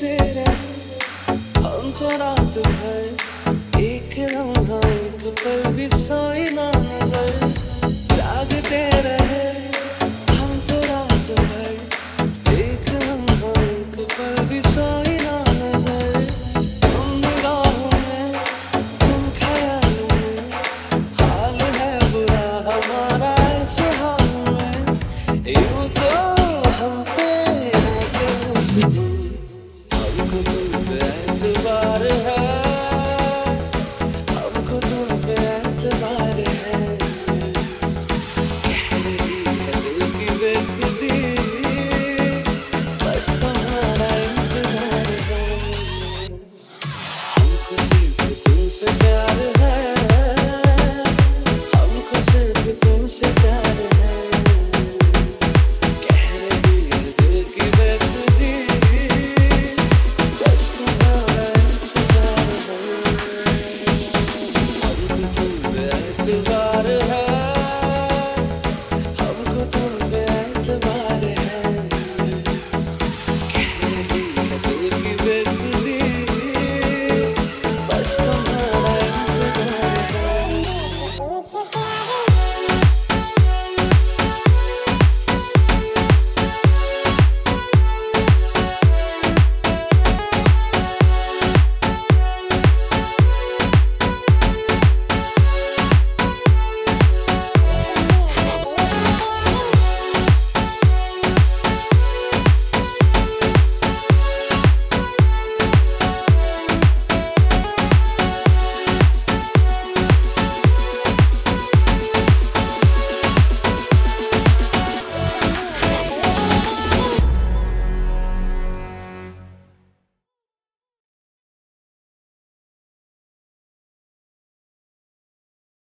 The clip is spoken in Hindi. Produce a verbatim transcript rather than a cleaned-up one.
देखते रहे हम तो रात भर, एक लम्हा एक पल भी सोई ना नजर। जागते रहे हम तो रात भर, एक लम्हा एक पल भी सोई ना नजर। तुम निगाहों में, तुम ख्यालों में, हाल है बुरा हमारा इस हाल में। यूं तो हम पे ना करो